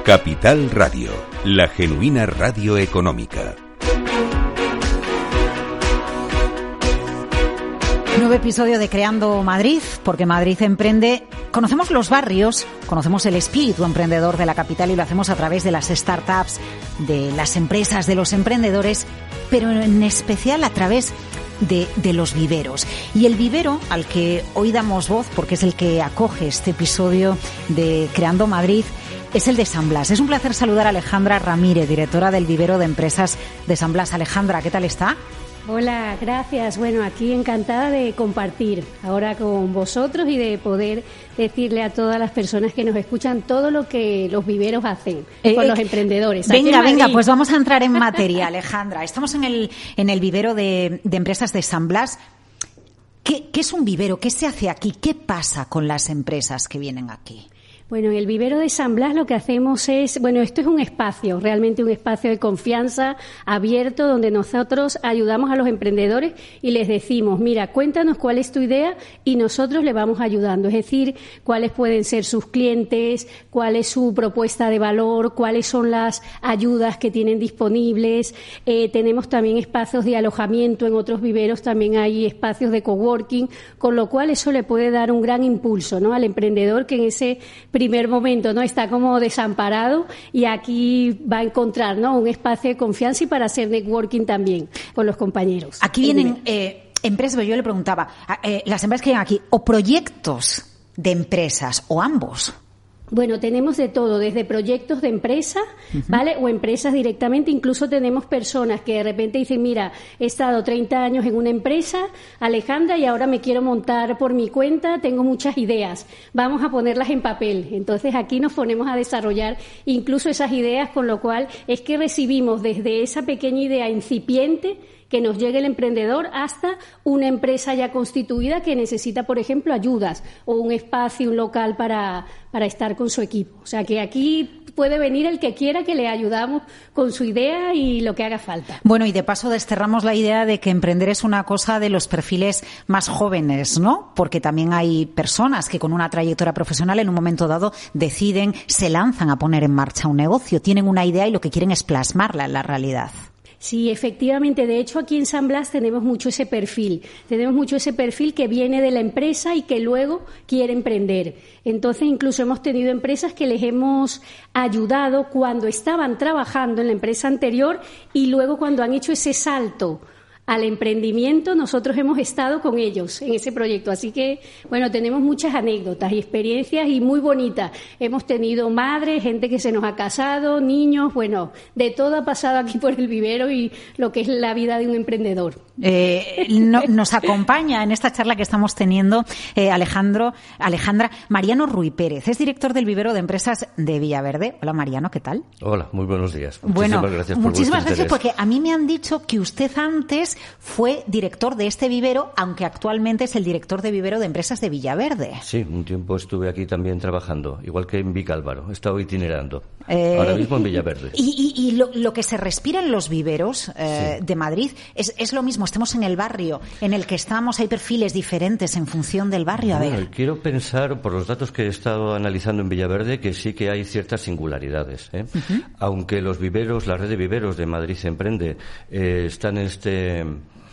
Capital Radio, la genuina radio económica. Nuevo episodio de Creando Madrid, porque Madrid emprende. Conocemos los barrios, conocemos el espíritu emprendedor de la capital y lo hacemos a través de las startups, de las empresas, de los emprendedores, pero en especial a través de los viveros. Y el vivero al que hoy damos voz, porque es el que acoge este episodio de Creando Madrid, es el de San Blas. Es un placer saludar a Alejandra Ramírez, directora del vivero de empresas de San Blas. Alejandra, ¿qué tal está? Hola, gracias. Bueno, aquí encantada de compartir ahora con vosotros y de poder decirle a todas las personas que nos escuchan todo lo que los viveros hacen con los emprendedores. Venga, pues vamos a entrar en materia, Alejandra. Estamos en el vivero de empresas de San Blas. ¿Qué es un vivero? ¿Qué se hace aquí? ¿Qué pasa con las empresas que vienen aquí? Bueno, en el vivero de San Blas lo que hacemos es, esto es un espacio, realmente un espacio de confianza abierto donde nosotros ayudamos a los emprendedores y les decimos, mira, cuéntanos cuál es tu idea y nosotros le vamos ayudando. Es decir, cuáles pueden ser sus clientes, cuál es su propuesta de valor, cuáles son las ayudas que tienen disponibles. Tenemos también espacios de alojamiento, en otros viveros también hay espacios de coworking, con lo cual eso le puede dar un gran impulso, ¿no?, al emprendedor que en ese primer momento no está como desamparado y aquí va a encontrar, ¿no?, un espacio de confianza y para hacer networking también con los compañeros. Aquí vienen empresas, pero yo le preguntaba, las empresas que vienen aquí, o proyectos de empresas, o ambos. Bueno, tenemos de todo, desde proyectos de empresa, ¿vale? O empresas directamente, incluso tenemos personas que de repente dicen, mira, he estado 30 años en una empresa, Alejandra, y ahora me quiero montar por mi cuenta, tengo muchas ideas, vamos a ponerlas en papel. Entonces aquí nos ponemos a desarrollar incluso esas ideas, con lo cual es que recibimos desde esa pequeña idea incipiente que nos llegue el emprendedor hasta una empresa ya constituida que necesita, por ejemplo, ayudas o un espacio, un local para estar con su equipo. O sea que aquí puede venir el que quiera, que le ayudamos con su idea y lo que haga falta. Bueno, y de paso desterramos la idea de que emprender es una cosa de los perfiles más jóvenes, ¿no? Porque también hay personas que con una trayectoria profesional en un momento dado deciden, se lanzan a poner en marcha un negocio, tienen una idea y lo que quieren es plasmarla en la realidad. Sí, efectivamente. De hecho, aquí en San Blas tenemos mucho ese perfil. Tenemos mucho ese perfil que viene de la empresa y que luego quiere emprender. Entonces, incluso hemos tenido empresas que les hemos ayudado cuando estaban trabajando en la empresa anterior y luego cuando han hecho ese salto al emprendimiento, nosotros hemos estado con ellos en ese proyecto. Así que, tenemos muchas anécdotas y experiencias y muy bonitas. Hemos tenido madres, gente que se nos ha casado, niños, de todo ha pasado aquí por el vivero y lo que es la vida de un emprendedor. Nos acompaña en esta charla que estamos teniendo Alejandra, Mariano Ruy Pérez, es director del vivero de empresas de Villaverde. Hola, Mariano, ¿qué tal? Hola, muy buenos días. Muchísimas gracias porque a mí me han dicho que usted antes fue director de este vivero, aunque actualmente es el director de vivero de empresas de Villaverde. Sí, un tiempo estuve aquí también trabajando, igual que en Vicálvaro, he estado itinerando. Ahora mismo en Villaverde. Y lo que se respira en los viveros de Madrid es lo mismo. Estemos en el barrio en el que estamos, hay perfiles diferentes en función del barrio. Quiero pensar, por los datos que he estado analizando en Villaverde, que sí que hay ciertas singularidades. Aunque los viveros, la red de viveros de Madrid Emprende, están en este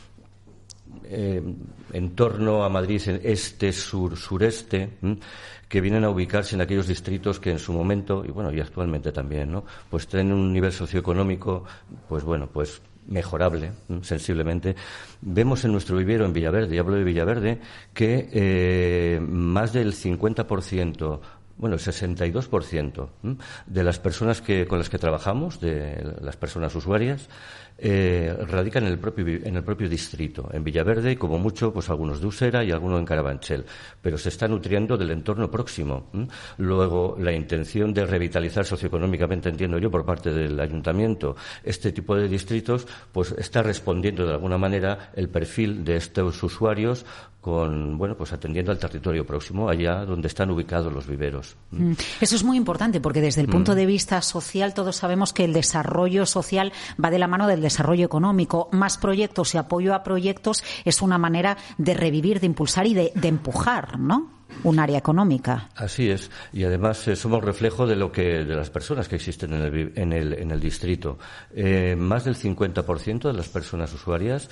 en torno a Madrid, en este sureste, que vienen a ubicarse en aquellos distritos que en su momento, y actualmente también, ¿no?, pues tienen un nivel socioeconómico, pues mejorable, sensiblemente. Vemos en nuestro vivero en Villaverde, y hablo de Villaverde, que más del 50%, el 62% de las personas con las que trabajamos, de las personas usuarias, radican en el propio distrito, en Villaverde, y como mucho, pues algunos de Usera y algunos en Carabanchel, pero se está nutriendo del entorno próximo. Luego, la intención de revitalizar socioeconómicamente, entiendo yo, por parte del ayuntamiento, este tipo de distritos, pues está respondiendo de alguna manera el perfil de estos usuarios atendiendo al territorio próximo, allá donde están ubicados los viveros. Eso es muy importante porque desde el punto de vista social todos sabemos que el desarrollo social va de la mano del desarrollo económico. Más proyectos y apoyo a proyectos es una manera de revivir, de impulsar y de empujar, ¿no? un área económica. Así es, y además somos reflejo de las personas que existen en el distrito. Más del 50% de las personas usuarias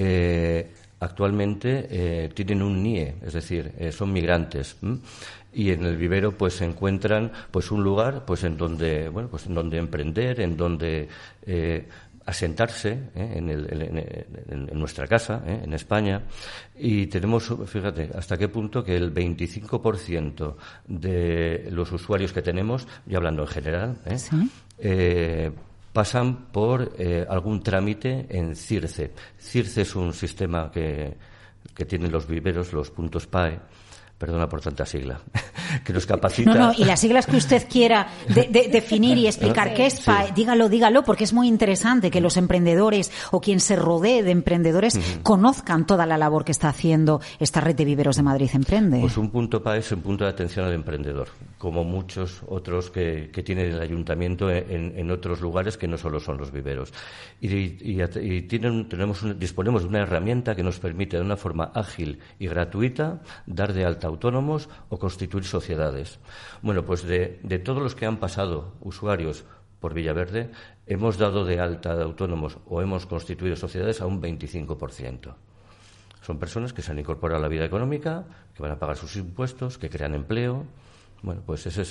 actualmente tienen un NIE, es decir, son migrantes. Y en el vivero pues se encuentran pues un lugar pues en donde en donde emprender, en donde asentarse en nuestra casa, en España, y tenemos, fíjate, hasta qué punto que el 25% de los usuarios que tenemos, ya hablando en general, ¿sí? Pasan por algún trámite en CIRCE. CIRCE es un sistema que tienen los viveros, los puntos PAE. Perdona por tanta sigla, que nos capacita. No, y las siglas que usted quiera definir y explicar qué es PAE, sí. Dígalo, porque es muy interesante que los emprendedores o quien se rodee de emprendedores conozcan toda la labor que está haciendo esta red de viveros de Madrid Emprende. Pues un punto PAE es un punto de atención al emprendedor, como muchos otros que tiene el ayuntamiento en otros lugares que no solo son los viveros. Y disponemos de una herramienta que nos permite de una forma ágil y gratuita dar de alta autónomos o constituir sociedades. Bueno, pues de todos los que han pasado usuarios por Villaverde, hemos dado de alta de autónomos o hemos constituido sociedades a un 25%. Son personas que se han incorporado a la vida económica, que van a pagar sus impuestos, que crean empleo. Bueno, pues eso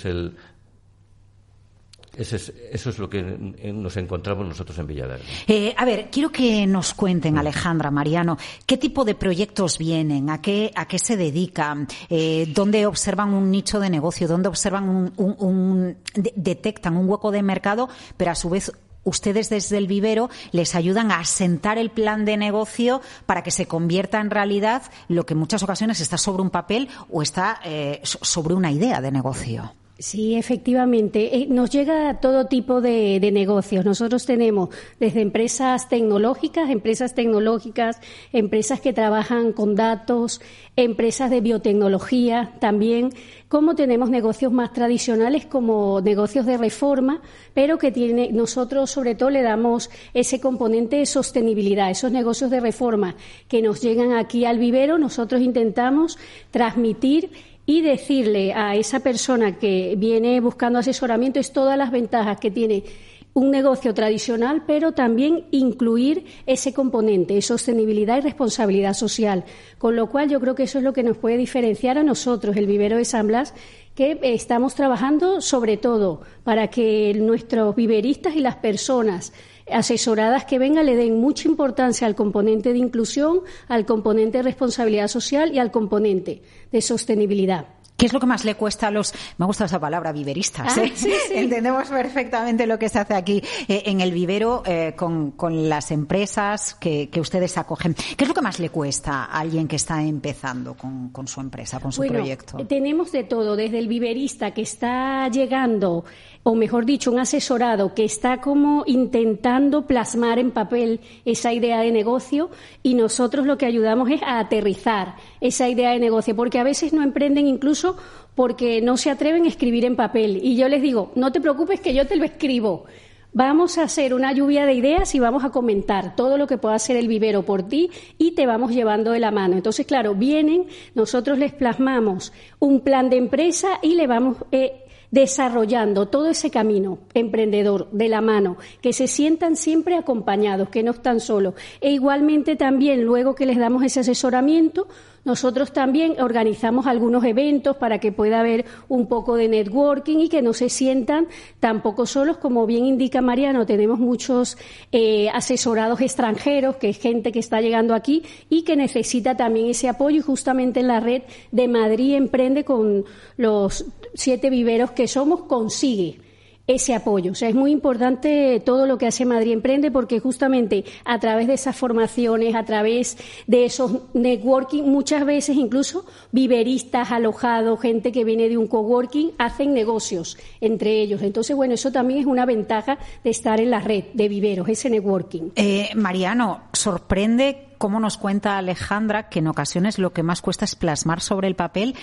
es lo que nos encontramos nosotros en Villaverde. A ver, quiero que nos cuenten, Alejandra, Mariano, qué tipo de proyectos vienen, a qué se dedican, dónde observan un nicho de negocio, dónde observan detectan un hueco de mercado, pero a su vez ustedes desde el vivero les ayudan a asentar el plan de negocio para que se convierta en realidad lo que en muchas ocasiones está sobre un papel o está sobre una idea de negocio. Sí, efectivamente. Nos llega todo tipo de negocios. Nosotros tenemos desde empresas tecnológicas, empresas que trabajan con datos, empresas de biotecnología también, como tenemos negocios más tradicionales como negocios de reforma, pero que nosotros sobre todo le damos ese componente de sostenibilidad. Esos negocios de reforma que nos llegan aquí al vivero, nosotros intentamos transmitir y decirle a esa persona que viene buscando asesoramiento es todas las ventajas que tiene un negocio tradicional, pero también incluir ese componente de sostenibilidad y responsabilidad social. Con lo cual yo creo que eso es lo que nos puede diferenciar a nosotros, el vivero de San Blas, que estamos trabajando sobre todo para que nuestros viveristas y las personas asesoradas que vengan le den mucha importancia al componente de inclusión, al componente de responsabilidad social y al componente de sostenibilidad. ¿Qué es lo que más le cuesta a los, me gusta esa palabra, viveristas? Sí. Entendemos perfectamente lo que se hace aquí en el vivero con las empresas que ustedes acogen. ¿Qué es lo que más le cuesta a alguien que está empezando con su empresa, con su proyecto? Tenemos de todo, desde el viverista que está llegando, o mejor dicho, un asesorado que está como intentando plasmar en papel esa idea de negocio, y nosotros lo que ayudamos es a aterrizar esa idea de negocio, porque a veces no emprenden incluso porque no se atreven a escribir en papel. Y yo les digo, no te preocupes que yo te lo escribo. Vamos a hacer una lluvia de ideas y vamos a comentar todo lo que pueda hacer el vivero por ti y te vamos llevando de la mano. Entonces, claro, vienen, nosotros les plasmamos un plan de empresa y le vamos desarrollando todo ese camino emprendedor de la mano, que se sientan siempre acompañados, que no están solos. E igualmente también, luego que les damos ese asesoramiento, nosotros también organizamos algunos eventos para que pueda haber un poco de networking y que no se sientan tampoco solos. Como bien indica Mariano, tenemos muchos asesorados extranjeros, que es gente que está llegando aquí y que necesita también ese apoyo, y justamente en la red de Madrid Emprende, con los 7 viveros que somos, consigue ese apoyo. O sea, es muy importante todo lo que hace Madrid Emprende, porque justamente a través de esas formaciones, a través de esos networking, muchas veces incluso viveristas, alojados, gente que viene de un coworking, hacen negocios entre ellos. Entonces, bueno, eso también es una ventaja de estar en la red de viveros, ese networking. Mariano, sorprende cómo nos cuenta Alejandra que en ocasiones lo que más cuesta es plasmar sobre el papel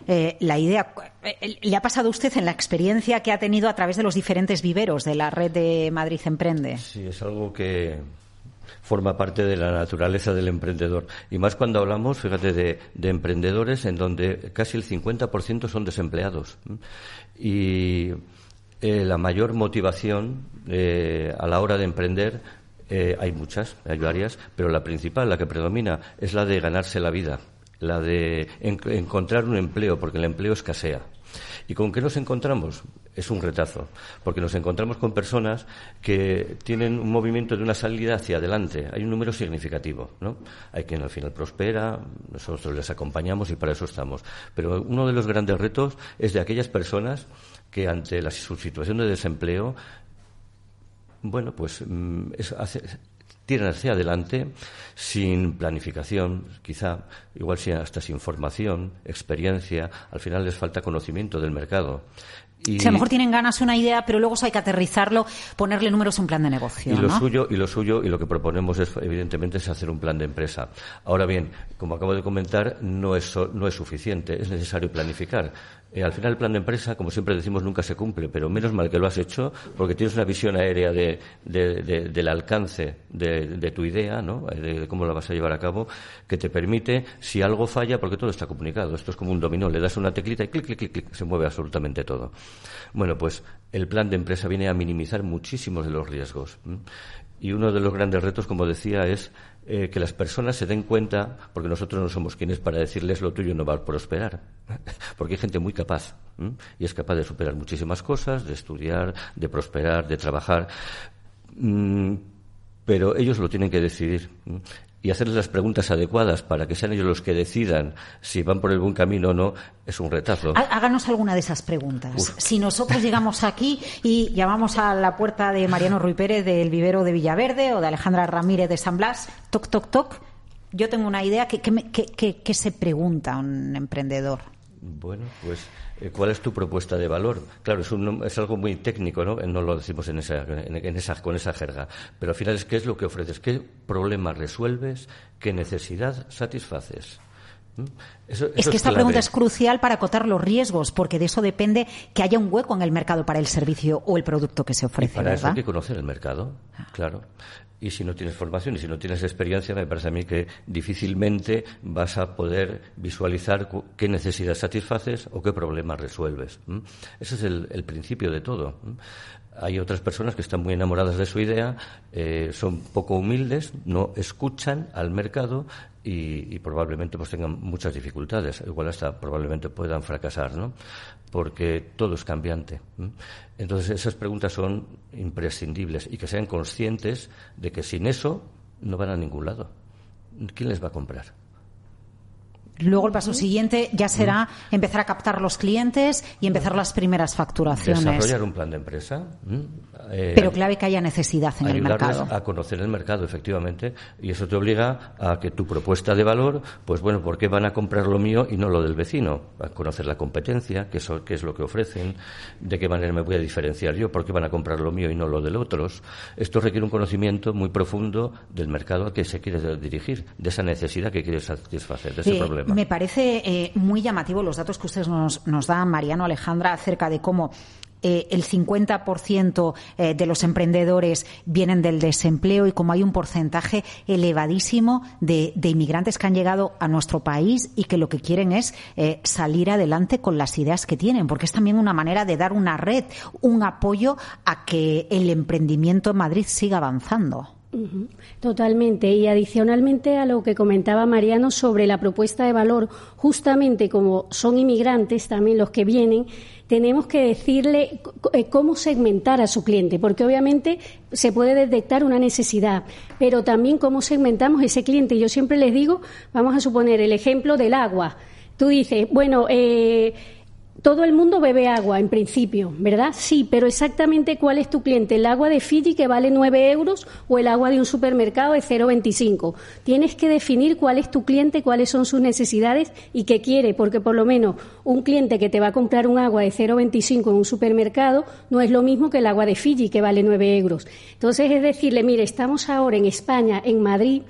la idea. ¿Le ha pasado a usted en la experiencia que ha tenido a través de los diferentes viveros de la red de Madrid Emprende? Sí, es algo que Forma parte de la naturaleza del emprendedor. Y más cuando hablamos, fíjate, de emprendedores en donde casi el 50% son desempleados. Y la mayor motivación a la hora de emprender, hay muchas, hay varias, pero la principal, la que predomina, es la de ganarse la vida, la de encontrar un empleo, porque el empleo escasea. ¿Y con qué nos encontramos? Es un retazo, porque nos encontramos con personas que tienen un movimiento de una salida hacia adelante. Hay un número significativo, ¿no? Hay quien al final prospera, nosotros les acompañamos y para eso estamos. Pero uno de los grandes retos es de aquellas personas que ante su situación de desempleo, bueno, pues tiran hacia adelante sin planificación, quizá, igual hasta sin formación, experiencia, al final les falta conocimiento del mercado. Y a lo mejor tienen ganas, una idea, pero luego hay que aterrizarlo, ponerle números a un plan de negocio. Y lo suyo y lo que proponemos es, evidentemente, es hacer un plan de empresa. Ahora bien, como acabo de comentar, no es suficiente, es necesario planificar. Al final el plan de empresa, como siempre decimos, nunca se cumple, pero menos mal que lo has hecho porque tienes una visión aérea del alcance de tu idea, ¿no? De cómo la vas a llevar a cabo, que te permite, si algo falla, porque todo está comunicado, esto es como un dominó, le das una teclita y clic, clic, clic, clic, se mueve absolutamente todo. Bueno, pues el plan de empresa viene a minimizar muchísimos de los riesgos. Y uno de los grandes retos, como decía, es que las personas se den cuenta, porque nosotros no somos quienes para decirles lo tuyo no va a prosperar, porque hay gente muy capaz y es capaz de superar muchísimas cosas, de estudiar, de prosperar, de trabajar, pero ellos lo tienen que decidir. Y hacerles las preguntas adecuadas para que sean ellos los que decidan si van por el buen camino o no, es un retazo. Háganos alguna de esas preguntas. Si nosotros llegamos aquí y llamamos a la puerta de Mariano Ruy Pérez del vivero de Villaverde o de Alejandra Ramírez de San Blas, toc, toc, toc, yo tengo una idea. ¿Qué se pregunta un emprendedor? Bueno, pues, ¿cuál es tu propuesta de valor? Claro, es algo muy técnico, ¿no? No lo decimos con esa jerga. Pero al final ¿qué es lo que ofreces? ¿Qué problema resuelves? ¿Qué necesidad satisfaces? Eso es que esta pregunta es crucial para acotar los riesgos, porque de eso depende que haya un hueco en el mercado para el servicio o el producto que se ofrece. Y para ¿verdad? eso hay que conocer el mercado, claro. Y si no tienes formación y si no tienes experiencia, me parece a mí que difícilmente vas a poder visualizar qué necesidad satisfaces o qué problemas resuelves. Ese es el principio de todo. Hay otras personas que están muy enamoradas de su idea, son poco humildes, no escuchan al mercado y probablemente pues tengan muchas dificultades. Igual hasta probablemente puedan fracasar, ¿no? Porque todo es cambiante. Entonces esas preguntas son imprescindibles y que sean conscientes de que sin eso no van a ningún lado. ¿Quién les va a comprar? Luego el paso siguiente ya será empezar a captar los clientes y empezar las primeras facturaciones. Desarrollar un plan de empresa. Pero clave que haya necesidad en el mercado. Ayudarles a conocer el mercado, efectivamente. Y eso te obliga a que tu propuesta de valor, pues bueno, ¿por qué van a comprar lo mío y no lo del vecino? A conocer la competencia, qué es lo que ofrecen, de qué manera me voy a diferenciar yo, por qué van a comprar lo mío y no lo de otros. Esto requiere un conocimiento muy profundo del mercado al que se quiere dirigir, de esa necesidad que quiere satisfacer, de ese problema. Me parece muy llamativo los datos que ustedes nos dan, Mariano, Alejandra, acerca de cómo el 50% de los emprendedores vienen del desempleo y cómo hay un porcentaje elevadísimo de inmigrantes que han llegado a nuestro país y que lo que quieren es salir adelante con las ideas que tienen, porque es también una manera de dar una red, un apoyo a que el emprendimiento en Madrid siga avanzando. Totalmente. Y adicionalmente a lo que comentaba Mariano sobre la propuesta de valor, justamente como son inmigrantes también los que vienen, tenemos que decirle cómo segmentar a su cliente, porque obviamente se puede detectar una necesidad, pero también cómo segmentamos ese cliente. Yo siempre les digo, vamos a suponer el ejemplo del agua. Tú dices, bueno, todo el mundo bebe agua, en principio, ¿verdad? Sí, pero exactamente cuál es tu cliente. ¿El agua de Fiji que vale 9 euros o el agua de un supermercado de 0,25? Tienes que definir cuál es tu cliente, cuáles son sus necesidades y qué quiere, porque por lo menos un cliente que te va a comprar un agua de 0,25 en un supermercado no es lo mismo que el agua de Fiji que vale 9 euros. Entonces es decirle, mire, estamos ahora en España, en Madrid,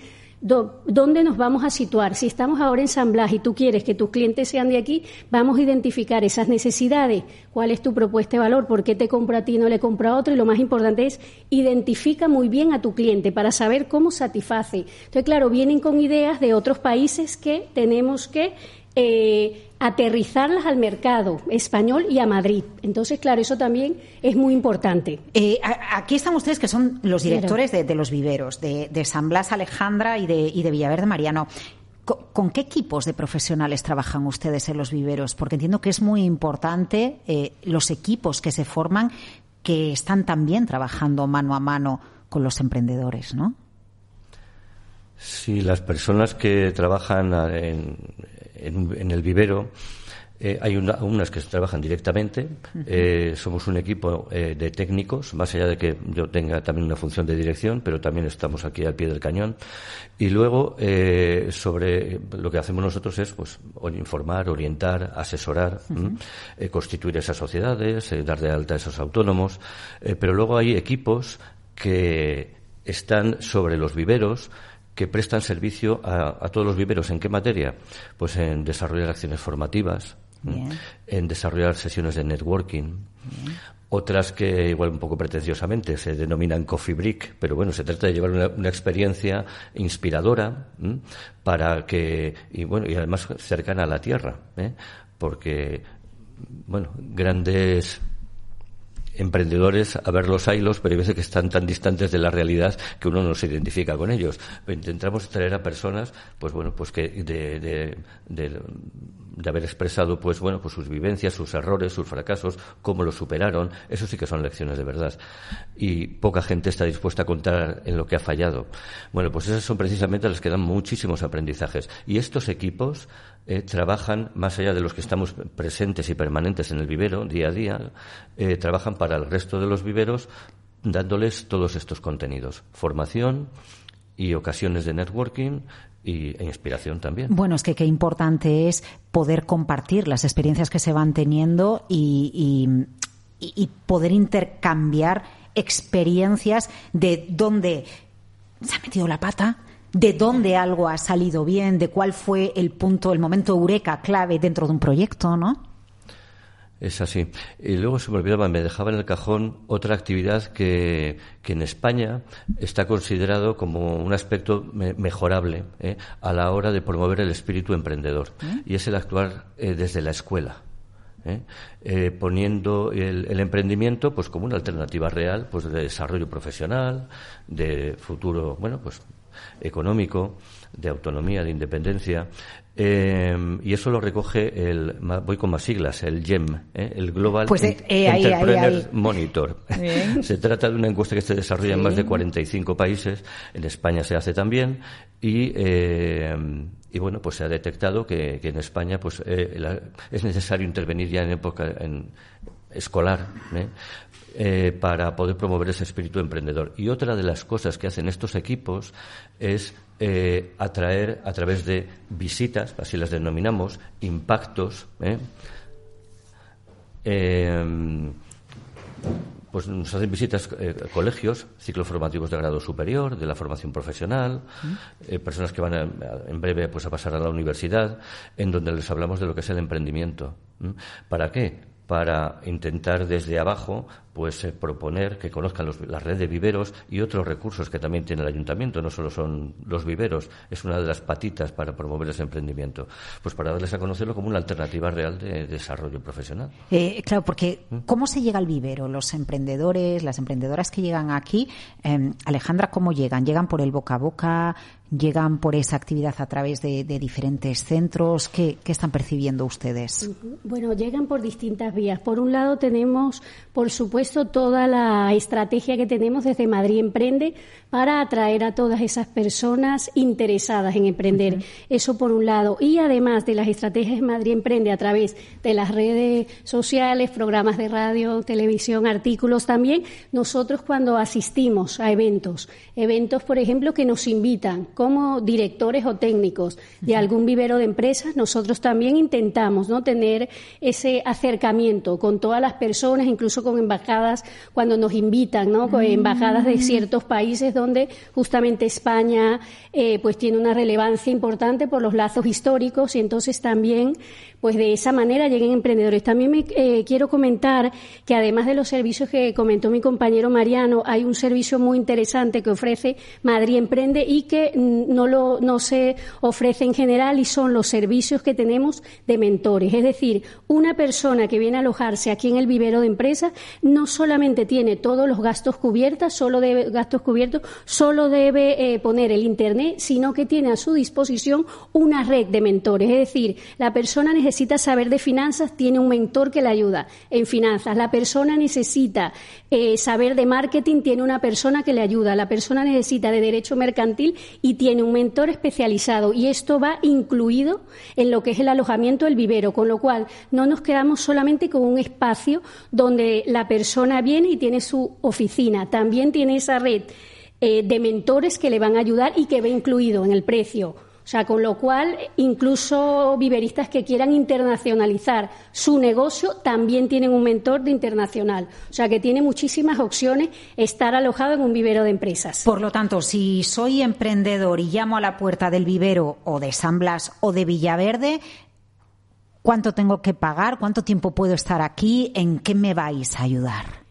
dónde nos vamos a situar. Si estamos ahora en San Blas y tú quieres que tus clientes sean de aquí, vamos a identificar esas necesidades, cuál es tu propuesta de valor, por qué te compro a ti y no le compro a otro, y lo más importante es identifica muy bien a tu cliente para saber cómo satisface. Entonces, claro, vienen con ideas de otros países que tenemos que aterrizarlas al mercado español y a Madrid. Entonces, claro, eso también es muy importante. Aquí están ustedes, que son los directores de los viveros, de San Blas, Alejandra, y de Villaverde, Mariano. ¿Con qué equipos de profesionales trabajan ustedes en los viveros? Porque entiendo que es muy importante los equipos que se forman, que están también trabajando mano a mano con los emprendedores, ¿no? Sí, las personas que trabajan en el vivero, hay unas que trabajan directamente. Somos un equipo de técnicos, más allá de que yo tenga también una función de dirección, pero también estamos aquí al pie del cañón. Y luego, sobre lo que hacemos nosotros es pues informar, orientar, asesorar, constituir esas sociedades, dar de alta a esos autónomos. Pero luego hay equipos que están sobre los viveros, que prestan servicio a todos los viveros. ¿En qué materia? Pues en desarrollar acciones formativas, en desarrollar sesiones de networking, otras que igual un poco pretenciosamente se denominan coffee break, pero bueno, se trata de llevar una experiencia inspiradora para que, y además cercana a la tierra, porque, grandes emprendedores, a ver los haylos, pero hay veces que están tan distantes de la realidad que uno no se identifica con ellos. Intentamos traer a personas, que de haber expresado, sus vivencias, sus errores, sus fracasos, cómo los superaron. Eso sí que son lecciones de verdad. Y poca gente está dispuesta a contar en lo que ha fallado. Pues esas son precisamente las que dan muchísimos aprendizajes. Y estos equipos trabajan, más allá de los que estamos presentes y permanentes en el vivero, día a día, trabajan para el resto de los viveros, dándoles todos estos contenidos. Formación y ocasiones de networking e inspiración también. Bueno, es que qué importante es poder compartir las experiencias que se van teniendo y poder intercambiar experiencias de dónde se ha metido la pata, de dónde algo ha salido bien, de cuál fue el momento eureka clave dentro de un proyecto, ¿no? Es así. Y luego se me olvidaba, me dejaba en el cajón otra actividad que en España está considerado como un aspecto mejorable a la hora de promover el espíritu emprendedor. Y es el actuar desde la escuela. Poniendo el emprendimiento como una alternativa real de desarrollo profesional, de futuro, económico, de autonomía, de independencia. Y eso lo recoge voy con más siglas, el GEM, el Global Entrepreneur Monitor. Se trata de una encuesta que se desarrolla en más de 45 países. En España se hace también y se ha detectado que en España es necesario intervenir ya en época escolar, para poder promover ese espíritu emprendedor. Y otra de las cosas que hacen estos equipos es atraer a través de visitas, así las denominamos, impactos, nos hacen visitas colegios, ciclos formativos de grado superior, de la formación profesional, personas que van en breve a pasar a la universidad, en donde les hablamos de lo que es el emprendimiento. ¿Para qué? Para intentar desde abajo proponer que conozcan la red de viveros y otros recursos que también tiene el ayuntamiento. No solo son los viveros, es una de las patitas para promover ese emprendimiento, para darles a conocerlo como una alternativa real de desarrollo profesional. Claro, porque ¿cómo se llega al vivero? Los emprendedores, las emprendedoras que llegan aquí, Alejandra, ¿cómo llegan? ¿Llegan por el boca a boca? ¿Llegan por esa actividad a través de diferentes centros? ¿Qué están percibiendo ustedes? Bueno, llegan por distintas vías. Por un lado tenemos, por supuesto, toda la estrategia que tenemos desde Madrid Emprende para atraer a todas esas personas interesadas en emprender. Eso por un lado. Y además de las estrategias de Madrid Emprende a través de las redes sociales, programas de radio, televisión, artículos también, nosotros cuando asistimos a eventos, por ejemplo, que nos invitan como directores o técnicos de algún vivero de empresas, nosotros también intentamos tener ese acercamiento con todas las personas, incluso con embajadas embajadas, cuando nos invitan, ¿no? Embajadas de ciertos países donde justamente España pues tiene una relevancia importante por los lazos históricos, y entonces también pues de esa manera lleguen emprendedores. También me quiero comentar que además de los servicios que comentó mi compañero Mariano, hay un servicio muy interesante que ofrece Madrid Emprende y que no se ofrece en general, y son los servicios que tenemos de mentores. Es decir, una persona que viene a alojarse aquí en el vivero de empresas no solamente tiene todos los gastos cubiertos, solo debe poner el Internet, sino que tiene a su disposición una red de mentores. Es decir, la persona necesita saber de finanzas, tiene un mentor que le ayuda en finanzas. La persona necesita saber de marketing, tiene una persona que le ayuda. La persona necesita de derecho mercantil y tiene un mentor especializado. Y esto va incluido en lo que es el alojamiento del vivero, con lo cual no nos quedamos solamente con un espacio donde la persona viene y tiene su oficina. También tiene esa red de mentores que le van a ayudar y que va incluido en el precio. O sea, con lo cual, incluso viveristas que quieran internacionalizar su negocio también tienen un mentor de internacional. O sea, que tiene muchísimas opciones estar alojado en un vivero de empresas. Por lo tanto, si soy emprendedor y llamo a la puerta del vivero o de San Blas o de Villaverde, ¿cuánto tengo que pagar? ¿Cuánto tiempo puedo estar aquí? ¿En qué me vais a ayudar?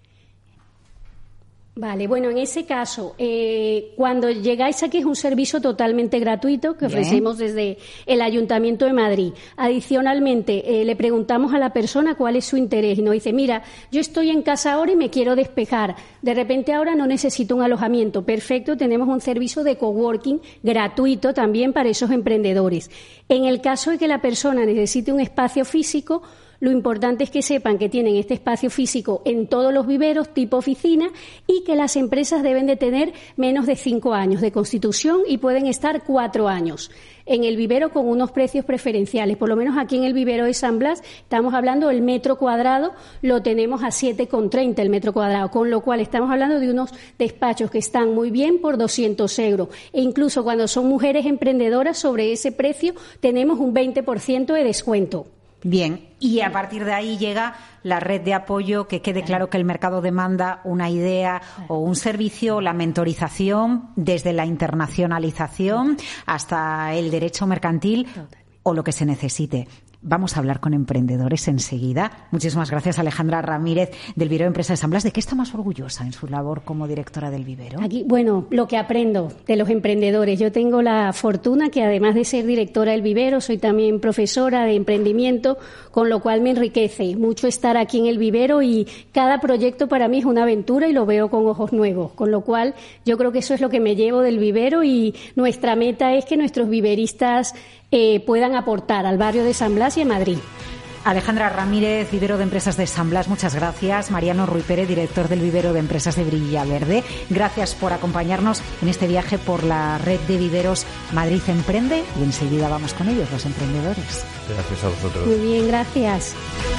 Vale, bueno, en ese caso, cuando llegáis aquí es un servicio totalmente gratuito que ofrecemos desde el Ayuntamiento de Madrid. Adicionalmente, le preguntamos a la persona cuál es su interés y nos dice, mira, yo estoy en casa ahora y me quiero despejar. De repente ahora no necesito un alojamiento. Perfecto, tenemos un servicio de coworking gratuito también para esos emprendedores. En el caso de que la persona necesite un espacio físico, lo importante es que sepan que tienen este espacio físico en todos los viveros, tipo oficina, y que las empresas deben de tener menos de 5 años de constitución y pueden estar 4 años en el vivero con unos precios preferenciales. Por lo menos aquí en el vivero de San Blas estamos hablando del metro cuadrado, lo tenemos a 7,30 el metro cuadrado, con lo cual estamos hablando de unos despachos que están muy bien por 200 euros. E incluso cuando son mujeres emprendedoras, sobre ese precio tenemos un 20% de descuento. Bien, y a partir de ahí llega la red de apoyo, que quede claro que el mercado demanda una idea o un servicio, la mentorización, desde la internacionalización hasta el derecho mercantil o lo que se necesite. Vamos a hablar con emprendedores enseguida. Muchísimas gracias, Alejandra Ramírez, del Vivero de Empresas de San Blas. ¿De qué está más orgullosa en su labor como directora del vivero? Aquí, bueno, lo que aprendo de los emprendedores. Yo tengo la fortuna que, además de ser directora del vivero, soy también profesora de emprendimiento, con lo cual me enriquece mucho estar aquí en el vivero, y cada proyecto para mí es una aventura y lo veo con ojos nuevos. Con lo cual, yo creo que eso es lo que me llevo del vivero, y nuestra meta es que nuestros viveristas puedan aportar al barrio de San Blas y a Madrid. Alejandra Ramírez, Vivero de Empresas de San Blas, muchas gracias. Mariano Ruiz Pérez, director del Vivero de Empresas de Villaverde, gracias por acompañarnos en este viaje por la red de viveros Madrid Emprende, y enseguida vamos con ellos, los emprendedores. Gracias a vosotros. Muy bien, gracias.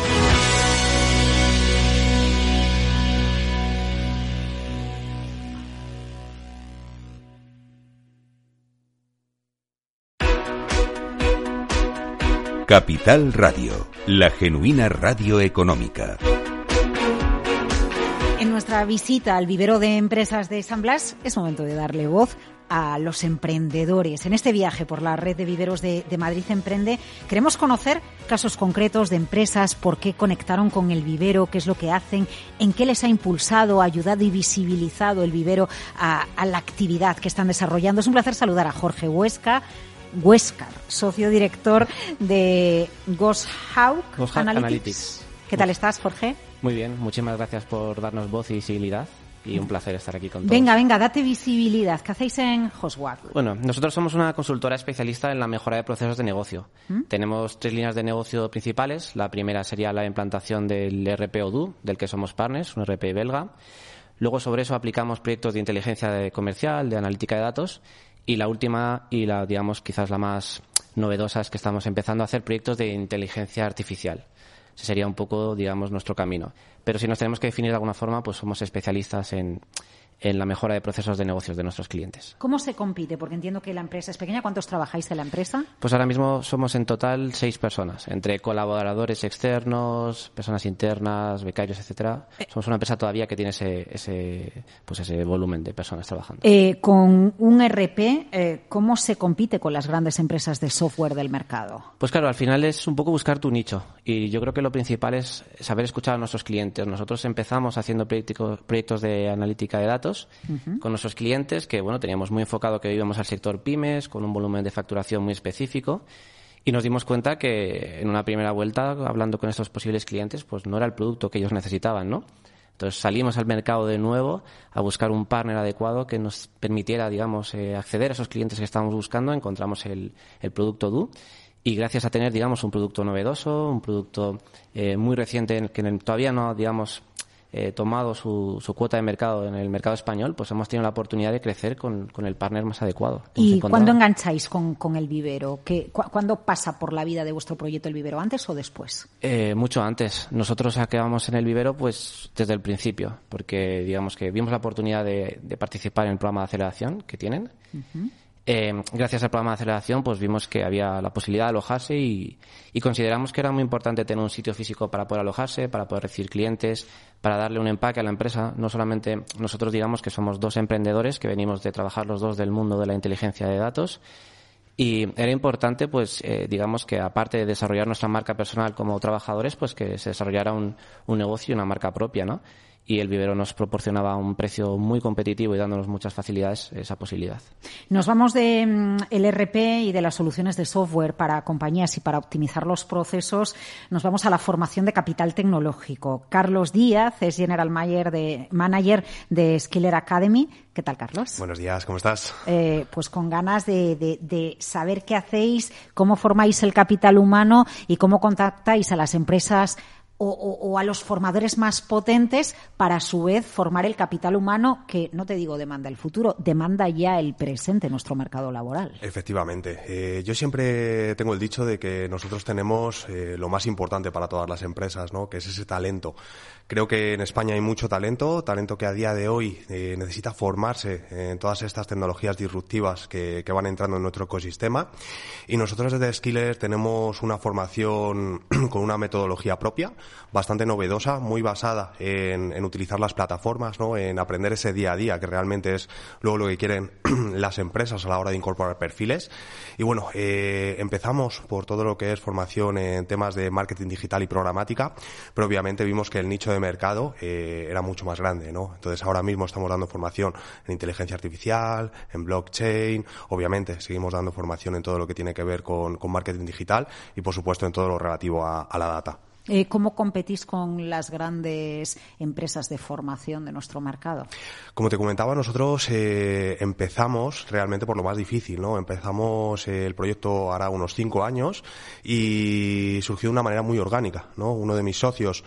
Capital Radio, la genuina radio económica. En nuestra visita al Vivero de Empresas de San Blas es momento de darle voz a los emprendedores. En este viaje por la red de viveros de Madrid Emprende queremos conocer casos concretos de empresas, por qué conectaron con el vivero, qué es lo que hacen, en qué les ha impulsado, ayudado y visibilizado el vivero a la actividad que están desarrollando. Es un placer saludar a Jorge Huescar, socio director de Goshawk Analytics. ¿Qué tal estás, Jorge? Muy bien, muchísimas gracias por darnos voz y visibilidad, y un placer estar aquí con todos. Venga, date visibilidad. ¿Qué hacéis en Goshawk? Bueno, nosotros somos una consultora especialista en la mejora de procesos de negocio. Tenemos 3 líneas de negocio principales. La primera sería la implantación del ERP Odoo, del que somos partners, un ERP belga. Luego, sobre eso, aplicamos proyectos de inteligencia comercial, de analítica de datos. Y la última, y la, digamos, quizás la más novedosa, es que estamos empezando a hacer proyectos de inteligencia artificial. Ese sería un poco, digamos, nuestro camino. Pero si nos tenemos que definir de alguna forma, pues somos especialistas en en la mejora de procesos de negocios de nuestros clientes. ¿Cómo se compite? Porque entiendo que la empresa es pequeña. ¿Cuántos trabajáis en la empresa? Pues ahora mismo somos en total 6 personas, entre colaboradores externos, personas internas, becarios, etcétera. Somos una empresa todavía que tiene ese volumen de personas trabajando. Con un ERP, ¿cómo se compite con las grandes empresas de software del mercado? Pues claro, al final es un poco buscar tu nicho, y yo creo que lo principal es saber escuchar a nuestros clientes. Nosotros empezamos haciendo proyectos de analítica de datos con nuestros clientes, que bueno, teníamos muy enfocado que íbamos al sector pymes, con un volumen de facturación muy específico, y nos dimos cuenta que en una primera vuelta, hablando con estos posibles clientes, pues no era el producto que ellos necesitaban, ¿no? Entonces salimos al mercado de nuevo a buscar un partner adecuado que nos permitiera, digamos, acceder a esos clientes que estábamos buscando. Encontramos el producto DO, y gracias a tener, digamos, un producto novedoso, un producto muy reciente, que todavía no, digamos, tomado su cuota de mercado en el mercado español, pues hemos tenido la oportunidad de crecer con el partner más adecuado. ¿Y cuándo engancháis con el vivero? ¿Cuándo pasa por la vida de vuestro proyecto el vivero? ¿Antes o después? Mucho antes. Nosotros acabamos en el vivero pues desde el principio, porque digamos que vimos la oportunidad de participar en el programa de aceleración que tienen. Gracias al programa de aceleración pues vimos que había la posibilidad de alojarse y consideramos que era muy importante tener un sitio físico para poder alojarse, para poder recibir clientes, para darle un empaque a la empresa. No solamente nosotros, digamos que somos 2 emprendedores que venimos de trabajar los 2 del mundo de la inteligencia de datos, y era importante pues digamos que aparte de desarrollar nuestra marca personal como trabajadores, pues que se desarrollara un negocio y una marca propia, ¿no? Y el vivero nos proporcionaba un precio muy competitivo y dándonos muchas facilidades esa posibilidad. Nos vamos del ERP y de las soluciones de software para compañías y para optimizar los procesos. Nos vamos a la formación de capital tecnológico. Carlos Díaz es General Manager de Skiller Academy. ¿Qué tal, Carlos? Buenos días, ¿cómo estás? Pues con ganas de saber qué hacéis, cómo formáis el capital humano y cómo contactáis a las empresas o a los formadores más potentes para, a su vez, formar el capital humano que, no te digo demanda el futuro, demanda ya el presente en nuestro mercado laboral. Efectivamente. Yo siempre tengo el dicho de que nosotros tenemos lo más importante para todas las empresas, ¿no? Que es ese talento. Creo que en España hay mucho talento que a día de hoy necesita formarse en todas estas tecnologías disruptivas que van entrando en nuestro ecosistema. Y nosotros desde Skiller tenemos una formación con una metodología propia, bastante novedosa, muy basada en utilizar las plataformas, ¿no? En aprender ese día a día, que realmente es luego lo que quieren las empresas a la hora de incorporar perfiles. Y bueno, empezamos por todo lo que es formación en temas de marketing digital y programática, pero obviamente vimos que el nicho de mercado era mucho más grande, ¿no? Entonces ahora mismo estamos dando formación en inteligencia artificial, en blockchain, obviamente seguimos dando formación en todo lo que tiene que ver con marketing digital y por supuesto en todo lo relativo a la data. ¿Cómo competís con las grandes empresas de formación de nuestro mercado? Como te comentaba, nosotros empezamos realmente por lo más difícil, ¿no? Empezamos el proyecto hará unos 5 años y surgió de una manera muy orgánica, ¿no? Uno de mis socios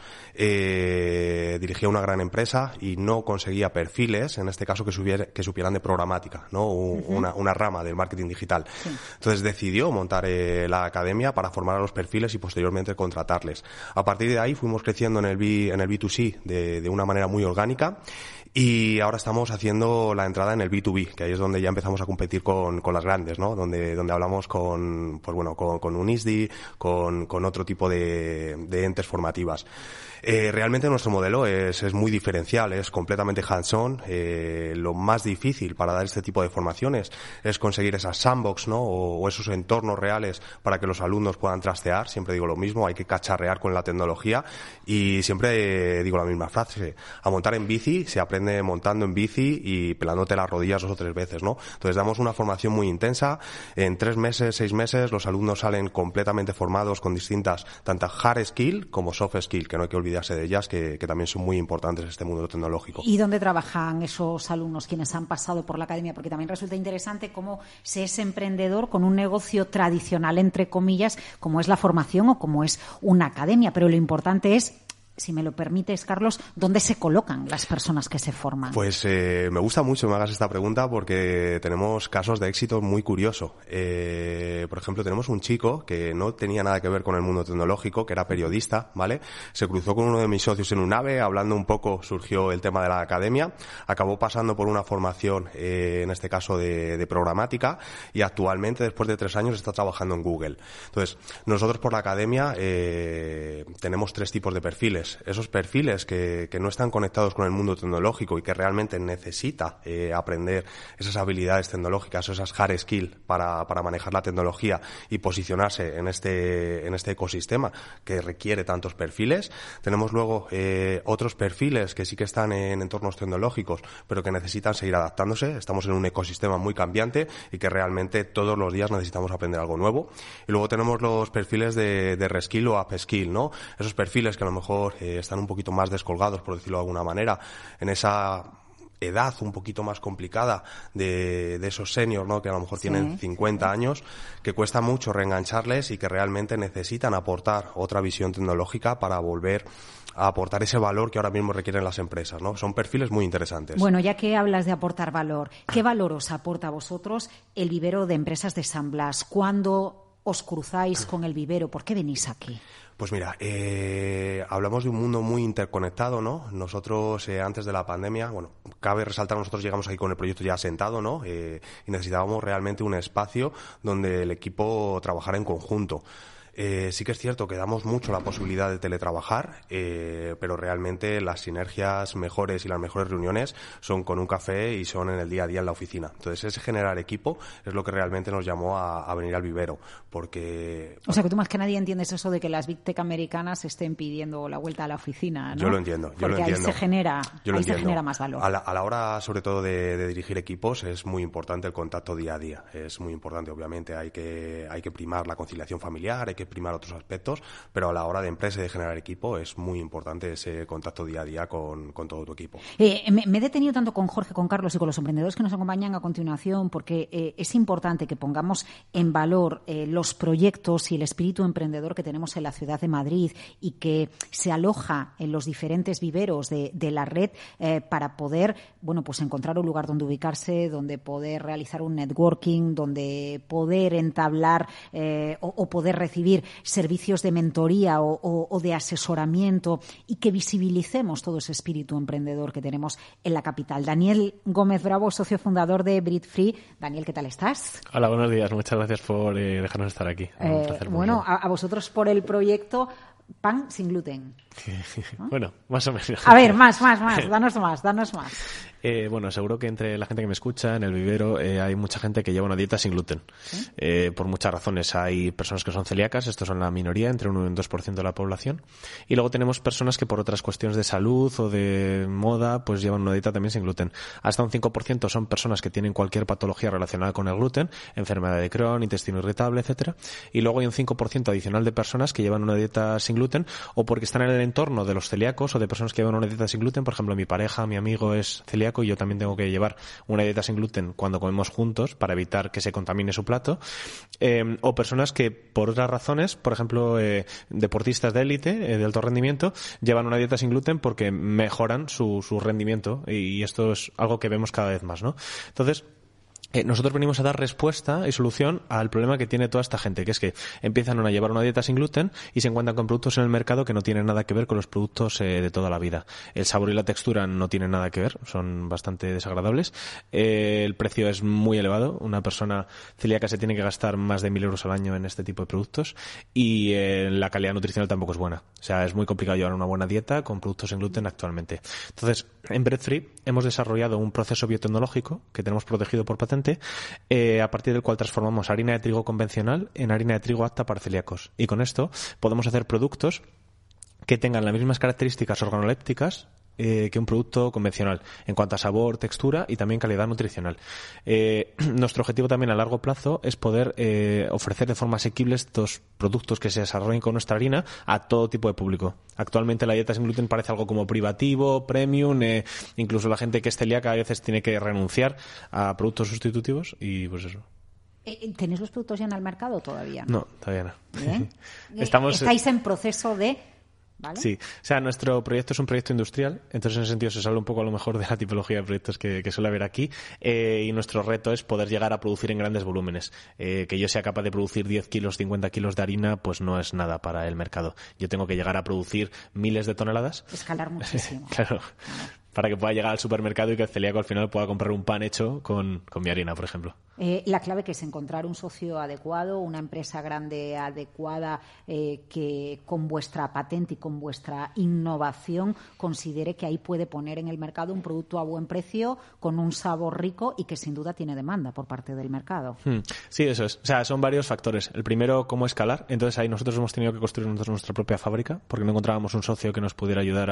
dirigía una gran empresa y no conseguía perfiles, en este caso que supieran de programática, ¿no? Una rama del marketing digital. Sí. Entonces decidió montar la academia para formar a los perfiles y posteriormente contratarles. A partir de ahí fuimos creciendo en el B2C de una manera muy orgánica y ahora estamos haciendo la entrada en el B2B, que ahí es donde ya empezamos a competir con las grandes, ¿no? Donde hablamos con un ISDI, con otro tipo de entes formativas. Realmente nuestro modelo es muy diferencial, es completamente hands-on. Lo más difícil para dar este tipo de formaciones es conseguir esas sandbox, ¿no? O esos entornos reales para que los alumnos puedan trastear. Siempre digo lo mismo, hay que cacharrear con la tecnología y siempre digo la misma frase: a montar en bici se aprende montando en bici y pelándote las rodillas 2 o 3 veces, ¿no? Entonces damos una formación muy intensa. En 3 meses, 6 meses los alumnos salen completamente formados con distintas, tanto hard skill como soft skill, que no hay que olvidarse de ellas, que también son muy importantes en este mundo tecnológico. ¿Y dónde trabajan esos alumnos quienes han pasado por la academia? Porque también resulta interesante cómo se es emprendedor con un negocio tradicional, entre comillas, como es la formación o como es una academia, pero lo importante es si me lo permites, Carlos, ¿dónde se colocan las personas que se forman? Pues me gusta mucho que me hagas esta pregunta porque tenemos casos de éxito muy curiosos. Por ejemplo, tenemos un chico que no tenía nada que ver con el mundo tecnológico, que era periodista, ¿vale? Se cruzó con uno de mis socios en un AVE, hablando un poco, surgió el tema de la academia, acabó pasando por una formación, en este caso de programática, y actualmente, después de 3 años, está trabajando en Google. Entonces, nosotros por la academia tenemos 3 tipos de perfiles. Esos perfiles que no están conectados con el mundo tecnológico y que realmente necesita aprender esas habilidades tecnológicas o esas hard skills para manejar la tecnología y posicionarse en este ecosistema que requiere tantos perfiles. Tenemos luego otros perfiles que sí que están en entornos tecnológicos, pero que necesitan seguir adaptándose. Estamos en un ecosistema muy cambiante y que realmente todos los días necesitamos aprender algo nuevo. Y luego tenemos los perfiles de reskill o upskill, ¿no? Esos perfiles que a lo mejor están un poquito más descolgados, por decirlo de alguna manera, en esa edad un poquito más complicada de esos seniors, ¿no? Que a lo mejor tienen 50 años, que cuesta mucho reengancharles y que realmente necesitan aportar otra visión tecnológica para volver a aportar ese valor que ahora mismo requieren las empresas, ¿no? Son perfiles muy interesantes. Bueno, ya que hablas de aportar valor, ¿qué valor os aporta a vosotros el vivero de empresas de San Blas? ¿Cuándo os cruzáis con el vivero? ¿Por qué venís aquí? Pues mira, hablamos de un mundo muy interconectado, ¿no? Nosotros, antes de la pandemia, bueno, cabe resaltar, nosotros llegamos aquí con el proyecto ya asentado, ¿no? Y necesitábamos realmente un espacio donde el equipo trabajara en conjunto. Sí que es cierto que damos mucho la posibilidad de teletrabajar, pero realmente las sinergias mejores y las mejores reuniones son con un café y son en el día a día en la oficina. Entonces, ese generar equipo es lo que realmente nos llamó a venir al vivero, porque... O sea, que tú más que nadie entiendes eso de que las Big Tech americanas estén pidiendo la vuelta a la oficina, ¿no? Yo lo entiendo, porque ahí se genera más valor. A la hora, sobre todo, de dirigir equipos, es muy importante el contacto día a día. Es muy importante, obviamente, hay que primar la conciliación familiar, hay que primar otros aspectos, pero a la hora de empresa y de generar equipo es muy importante ese contacto día a día con todo tu equipo. Me he detenido tanto con Jorge, con Carlos y con los emprendedores que nos acompañan a continuación porque es importante que pongamos en valor los proyectos y el espíritu emprendedor que tenemos en la ciudad de Madrid y que se aloja en los diferentes viveros de la red para poder, bueno, pues encontrar un lugar donde ubicarse, donde poder realizar un networking, donde poder entablar o poder recibir servicios de mentoría o de asesoramiento y que visibilicemos todo ese espíritu emprendedor que tenemos en la capital. Daniel Gómez Bravo, socio fundador de Bread Free. Daniel, ¿qué tal estás? Hola, buenos días. Muchas gracias por dejarnos estar aquí. Un placer. Bueno, a vosotros por el proyecto Pan sin gluten. ¿No? Bueno, más o menos. A ver, más. Danos más. Bueno, seguro que entre la gente que me escucha en el vivero hay mucha gente que lleva una dieta sin gluten. ¿Sí? Por muchas razones. Hay personas que son celíacas, estos son la minoría, entre 1 y un 2% de la población. Y luego tenemos personas que por otras cuestiones de salud o de moda, pues llevan una dieta también sin gluten. Hasta un 5% son personas que tienen cualquier patología relacionada con el gluten, enfermedad de Crohn, intestino irritable, etcétera. Y luego hay un 5% adicional de personas que llevan una dieta sin gluten o porque están en el entorno de los celíacos o de personas que llevan una dieta sin gluten. Por ejemplo, mi pareja, mi amigo es celíaco y yo también tengo que llevar una dieta sin gluten cuando comemos juntos para evitar que se contamine su plato. O personas que por otras razones, por ejemplo, deportistas de élite, de alto rendimiento, llevan una dieta sin gluten porque mejoran su rendimiento y esto es algo que vemos cada vez más, ¿no? Entonces, nosotros venimos a dar respuesta y solución al problema que tiene toda esta gente, que es que empiezan a llevar una dieta sin gluten y se encuentran con productos en el mercado que no tienen nada que ver con los productos de toda la vida. El sabor y la textura no tienen nada que ver, son bastante desagradables. El precio es muy elevado. Una persona celíaca se tiene que gastar más de 1.000 euros al año en este tipo de productos y la calidad nutricional tampoco es buena. O sea, es muy complicado llevar una buena dieta con productos sin gluten actualmente. Entonces, en Bread Free hemos desarrollado un proceso biotecnológico que tenemos protegido por patente, a partir del cual transformamos harina de trigo convencional en harina de trigo apta para celíacos. Y con esto podemos hacer productos que tengan las mismas características organolépticas que un producto convencional en cuanto a sabor, textura y también calidad nutricional. Nuestro objetivo también a largo plazo es poder ofrecer de forma asequible estos productos que se desarrollen con nuestra harina a todo tipo de público. Actualmente la dieta sin gluten parece algo como privativo, premium, incluso la gente que es celíaca a veces tiene que renunciar a productos sustitutivos y pues eso. ¿Tenéis los productos ya en el mercado todavía? No, todavía no. Bien. Estáis en proceso de ¿vale? Sí, o sea, nuestro proyecto es un proyecto industrial, entonces en ese sentido se sale un poco a lo mejor de la tipología de proyectos que suele haber aquí, y nuestro reto es poder llegar a producir en grandes volúmenes. Que yo sea capaz de producir 10 kilos, 50 kilos de harina, pues no es nada para el mercado. Yo tengo que llegar a producir miles de toneladas. Escalar muchísimo. Claro. Para que pueda llegar al supermercado y que el celíaco al final pueda comprar un pan hecho con mi harina, por ejemplo. La clave que es encontrar un socio adecuado, una empresa grande adecuada que con vuestra patente y con vuestra innovación considere que ahí puede poner en el mercado un producto a buen precio, con un sabor rico y que sin duda tiene demanda por parte del mercado. Sí, eso es. O sea, son varios factores. El primero, cómo escalar. Entonces ahí nosotros hemos tenido que construir nuestra propia fábrica porque no encontrábamos un socio que nos pudiera ayudar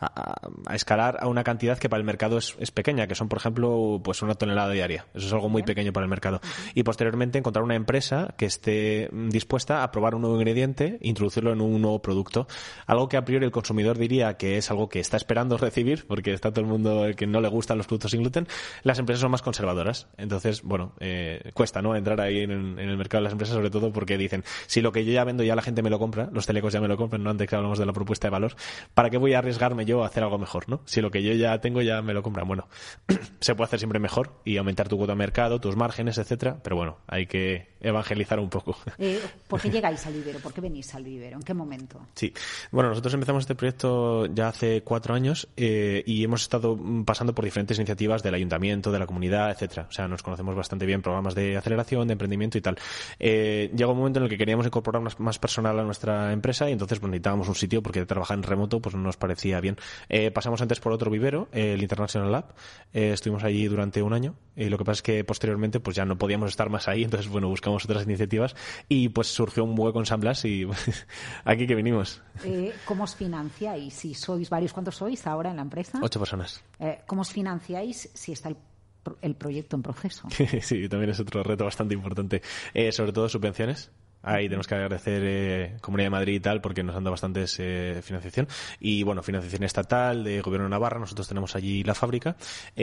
a escalar a una cantidad que para el mercado es pequeña, que son, por ejemplo, pues 1 tonelada diaria. Eso es algo muy pequeño para el mercado. Y posteriormente encontrar una empresa que esté dispuesta a probar un nuevo ingrediente e introducirlo en un nuevo producto. Algo que a priori el consumidor diría que es algo que está esperando recibir, porque está todo el mundo que no le gustan los productos sin gluten. Las empresas son más conservadoras. Entonces, bueno, cuesta, ¿no?, entrar ahí en el mercado de las empresas, sobre todo porque dicen, si lo que yo ya vendo ya la gente me lo compra, los celíacos ya me lo compran, ¿no? Antes que hablamos de la propuesta de valor, ¿para qué voy a arriesgarme yo a hacer algo mejor, ¿no? Si lo que yo ya tengo ya me lo compran. Bueno, se puede hacer siempre mejor y aumentar tu cuota de mercado, tus márgenes, etcétera, pero bueno, hay que evangelizar un poco. ¿Por qué llegáis al vivero? ¿Por qué venís al vivero? ¿En qué momento? Sí, bueno, nosotros empezamos este proyecto ya hace 4 años y hemos estado pasando por diferentes iniciativas del ayuntamiento, de la comunidad, etcétera. O sea, nos conocemos bastante bien, programas de aceleración, de emprendimiento y tal. Llegó un momento en el que queríamos incorporar más personal a nuestra empresa y entonces pues necesitábamos un sitio porque trabajar en remoto pues no nos parecía bien. Pasamos antes por otro vivero, el International Lab. Estuvimos allí durante 1 año y lo que pasa es que posteriormente pues ya no podíamos estar más ahí, entonces bueno, buscamos otras iniciativas y pues surgió un hueco en San Blas y aquí que vinimos. ¿Cómo os financiáis? Si sois varios, ¿cuántos sois ahora en la empresa? 8 personas. ¿Cómo os financiáis si está el proyecto en proceso? Sí, también es otro reto bastante importante. Sobre todo subvenciones. Ahí tenemos que agradecer Comunidad de Madrid y tal porque nos han dado bastantes financiación y bueno, financiación estatal de Gobierno de Navarra, nosotros tenemos allí la fábrica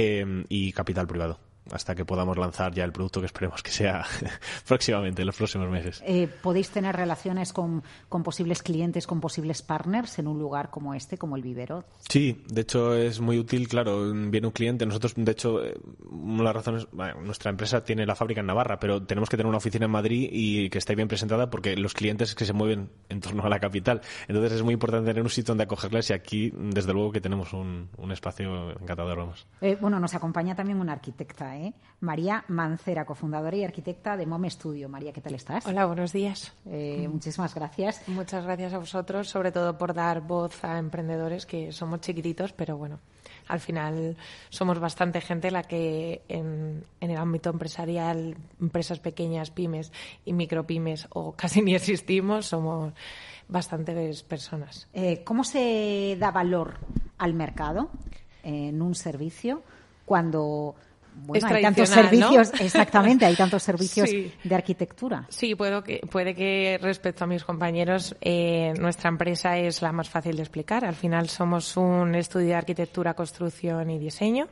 y capital privado hasta que podamos lanzar ya el producto que esperemos que sea próximamente, en los próximos meses. ¿Podéis tener relaciones con posibles clientes, con posibles partners en un lugar como este, como el vivero? Sí, de hecho es muy útil, claro, viene un cliente, nosotros de hecho, una de las razones, nuestra empresa tiene la fábrica en Navarra, pero tenemos que tener una oficina en Madrid y que esté bien presentada porque los clientes que se mueven en torno a la capital, entonces es muy importante tener un sitio donde acogerles y aquí desde luego que tenemos un espacio encantador, vamos. Bueno, nos acompaña también una arquitecta, María Mancera, cofundadora y arquitecta de Mome Studio. María, ¿qué tal estás? Hola, buenos días. Muchísimas gracias. Muchas gracias a vosotros, sobre todo por dar voz a emprendedores que somos chiquititos, pero bueno, al final somos bastante gente la que en el ámbito empresarial, empresas pequeñas, pymes y micropymes o casi ni existimos, somos bastantes personas. ¿Cómo se da valor al mercado en un servicio cuando... Bueno, hay tantos servicios, ¿no? Exactamente, hay tantos servicios sí. de arquitectura. Sí, puede que respecto a mis compañeros, nuestra empresa es la más fácil de explicar. Al final somos un estudio de arquitectura, construcción y diseño,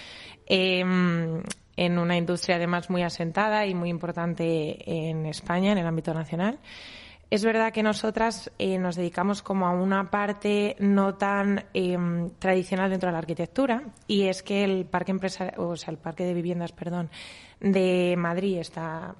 en una industria además muy asentada y muy importante en España, en el ámbito nacional. Es verdad que nosotras nos dedicamos como a una parte no tan tradicional dentro de la arquitectura y es que el parque el parque de viviendas, de Madrid está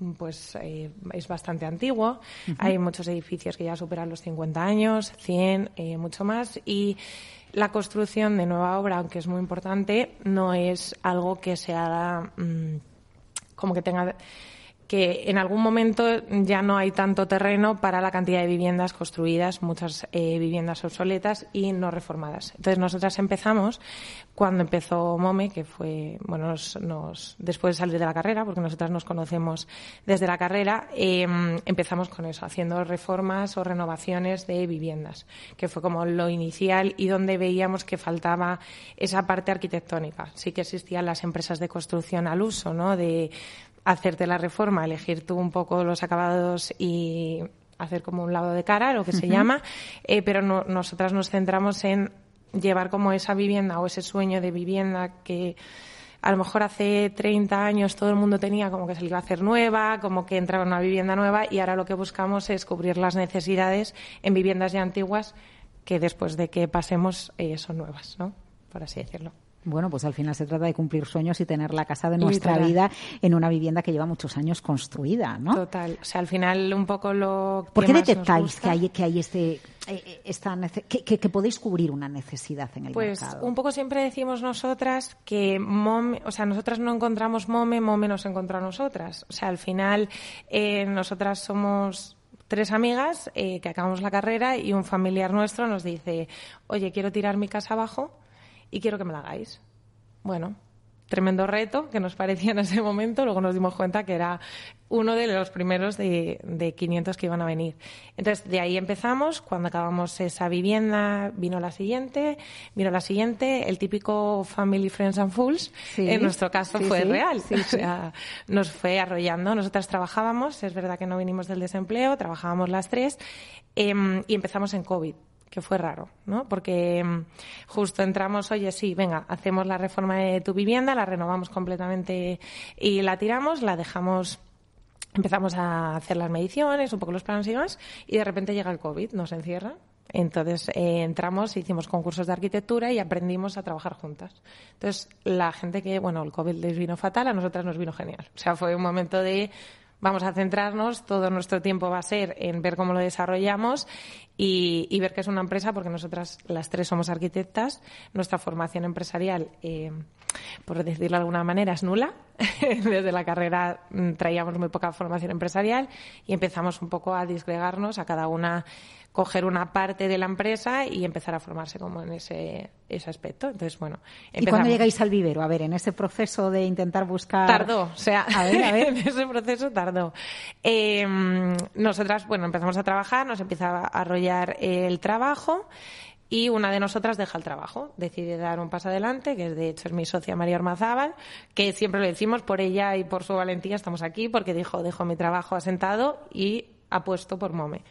es bastante antiguo. Uh-huh. Hay muchos edificios que ya superan los 50 años, 100, mucho más y la construcción de nueva obra, aunque es muy importante, no es algo que se haga como que tenga que en algún momento ya no hay tanto terreno para la cantidad de viviendas construidas, muchas viviendas obsoletas y no reformadas. Entonces nosotras empezamos cuando empezó Mome, que fue, después de salir de la carrera, porque nosotras nos conocemos desde la carrera, empezamos con eso, haciendo reformas o renovaciones de viviendas, que fue como lo inicial y donde veíamos que faltaba esa parte arquitectónica. Sí que existían las empresas de construcción al uso, ¿no?, de hacerte la reforma, elegir tú un poco los acabados y hacer como un lavado de cara, lo que se llama, pero nosotras nos centramos en llevar como esa vivienda o ese sueño de vivienda que a lo mejor hace 30 años todo el mundo tenía como que se le iba a hacer nueva, como que entraba en una vivienda nueva y ahora lo que buscamos es cubrir las necesidades en viviendas ya antiguas que después de que pasemos son nuevas, ¿no? Por así decirlo. Bueno, pues al final se trata de cumplir sueños y tener la casa de nuestra vida en una vivienda que lleva muchos años construida, ¿no? Total. O sea, al final un poco lo que ¿Por qué más detectáis nos gusta, que hay que podéis cubrir una necesidad en el pues mercado? un poco siempre decimos nosotras que nosotras no encontramos Mome nos encontró a nosotras. O sea, al final nosotras somos 3 amigas que acabamos la carrera y un familiar nuestro nos dice, oye, quiero tirar mi casa abajo y quiero que me la hagáis. Bueno, tremendo reto que nos parecía en ese momento. Luego nos dimos cuenta que era uno de los primeros de 500 que iban a venir. Entonces, de ahí empezamos. Cuando acabamos esa vivienda, vino la siguiente. El típico Family, Friends and Fools. Sí, en nuestro caso fue real. Sí, o sea, nos fue arrollando. Nosotras trabajábamos, es verdad que no vinimos del desempleo, trabajábamos las 3 y empezamos en COVID. Que fue raro, ¿no? Porque justo entramos, oye, sí, venga, hacemos la reforma de tu vivienda, la renovamos completamente y la tiramos, la dejamos, empezamos a hacer las mediciones, un poco los planos y demás, y de repente llega el COVID, nos encierra. Entonces entramos, hicimos concursos de arquitectura y aprendimos a trabajar juntas. Entonces la gente el COVID les vino fatal, a nosotras nos vino genial. O sea, fue un momento de vamos a centrarnos, todo nuestro tiempo va a ser en ver cómo lo desarrollamos y ver que es una empresa, porque nosotras las 3 somos arquitectas, nuestra formación empresarial, por decirlo de alguna manera, es nula. Desde la carrera traíamos muy poca formación empresarial y empezamos un poco a disgregarnos, a cada una coger una parte de la empresa y empezar a formarse como en ese aspecto. Entonces, bueno, empezamos. ¿Y cuándo llegáis al vivero? A ver, en ese proceso de intentar buscar... Tardó, o sea, a ver. En ese proceso tardó. Nosotras, empezamos a trabajar, nos empieza a arrollar el trabajo y una de nosotras deja el trabajo, decide dar un paso adelante, que de hecho es mi socia María Ormazábal, que siempre lo decimos, por ella y por su valentía estamos aquí, porque dijo, dejo mi trabajo asentado y apuesto por Mome.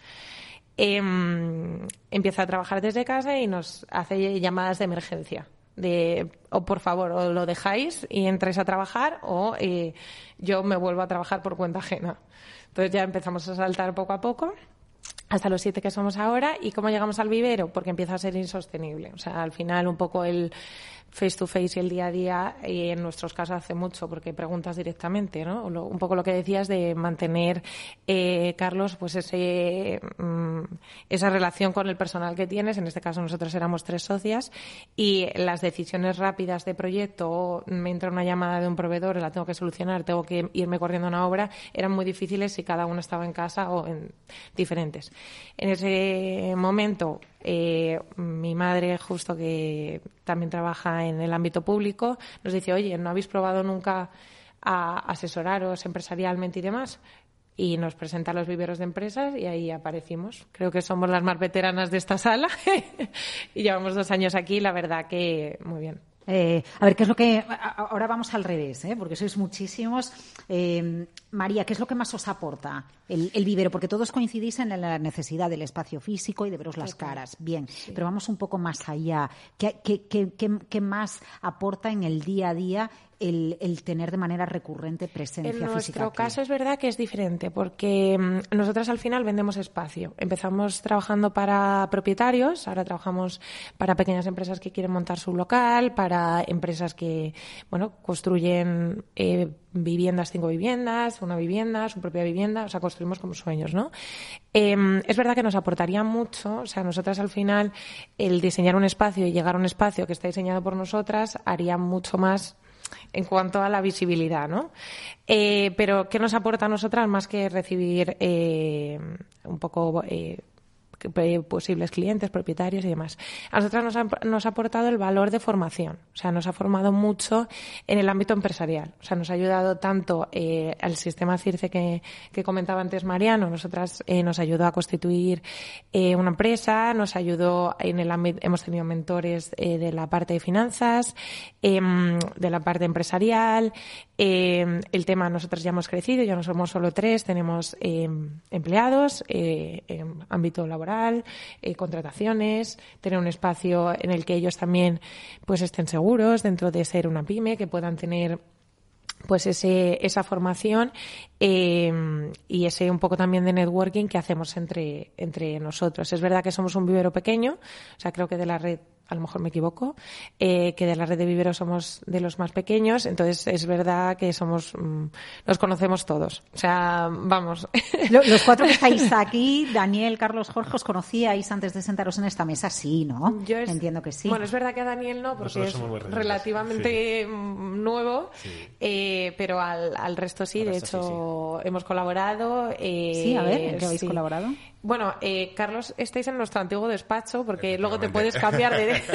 Empieza a trabajar desde casa y nos hace llamadas de emergencia. O por favor, o lo dejáis y entráis a trabajar o yo me vuelvo a trabajar por cuenta ajena. Entonces ya empezamos a saltar poco a poco hasta los 7 que somos ahora. ¿Y cómo llegamos al vivero? Porque empieza a ser insostenible. O sea, al final un poco el face to face y el día a día, y en nuestros casos hace mucho porque preguntas directamente, ¿no? Un poco lo que decías de mantener, Carlos, pues esa relación con el personal que tienes. En este caso nosotros éramos 3 socias y las decisiones rápidas de proyecto, o me entra una llamada de un proveedor, la tengo que solucionar, tengo que irme corriendo a una obra, eran muy difíciles si cada uno estaba en casa o en diferentes. En ese momento mi madre, justo que también trabaja en el ámbito público, nos dice, oye, ¿no habéis probado nunca a asesoraros empresarialmente y demás? Y nos presenta los viveros de empresas y ahí aparecimos. Creo que somos las más veteranas de esta sala y llevamos 2 años aquí, la verdad que muy bien. A ver, ¿qué es lo que... Ahora vamos al revés, porque sois muchísimos. María, ¿qué es lo que más os aporta el vivero? Porque todos coincidís en la necesidad del espacio físico y de veros las caras. Bien, sí. Pero vamos un poco más allá. ¿Qué más aporta en el día a día el tener de manera recurrente presencia física? En nuestro aquí? caso es verdad que es diferente, porque nosotras al final vendemos espacio. Empezamos trabajando para propietarios, ahora trabajamos para pequeñas empresas que quieren montar su local, para empresas que construyen viviendas, 5 viviendas, una vivienda, su propia vivienda, o sea, construimos como sueños, ¿no? Es verdad que nos aportaría mucho, o sea, nosotras al final el diseñar un espacio y llegar a un espacio que está diseñado por nosotras haría mucho más en cuanto a la visibilidad, ¿no? Pero ¿qué nos aporta a nosotras más que recibir un poco posibles clientes, propietarios y demás? A nosotras nos ha aportado el valor de formación, o sea, nos ha formado mucho en el ámbito empresarial, o sea, nos ha ayudado tanto al sistema CIRCE que comentaba antes Mariano. Nosotras nos ayudó a constituir una empresa, nos ayudó en el ámbito, hemos tenido mentores de la parte de finanzas, de la parte empresarial, el tema, nosotros ya hemos crecido, ya no somos solo 3, tenemos empleados, en ámbito laboral, contrataciones, tener un espacio en el que ellos también pues estén seguros dentro de ser una pyme, que puedan tener pues esa formación y ese un poco también de networking que hacemos entre nosotros. Es verdad que somos un vivero pequeño, o sea, creo que de la red, a lo mejor me equivoco, que de la red de viveros somos de los más pequeños, entonces es verdad que nos conocemos todos. O sea, vamos. Los 4 que estáis aquí, Daniel, Carlos, Jorge, ¿os conocíais antes de sentaros en esta mesa? Sí, ¿no? Entiendo que sí. Bueno, es verdad que a Daniel no, porque es relativamente nuevo, pero al resto sí. De hecho, hemos colaborado. Sí, a ver, ¿en qué habéis colaborado? Bueno, Carlos, estáis en nuestro antiguo despacho, porque luego te puedes cambiar